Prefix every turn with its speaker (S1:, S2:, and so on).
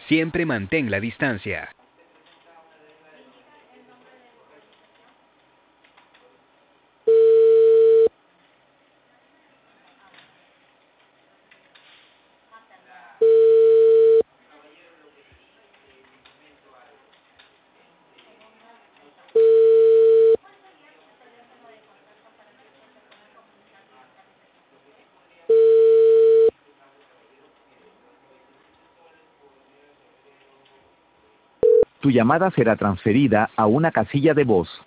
S1: Siempre mantén la distancia.
S2: Tu llamada será transferida a una casilla de voz.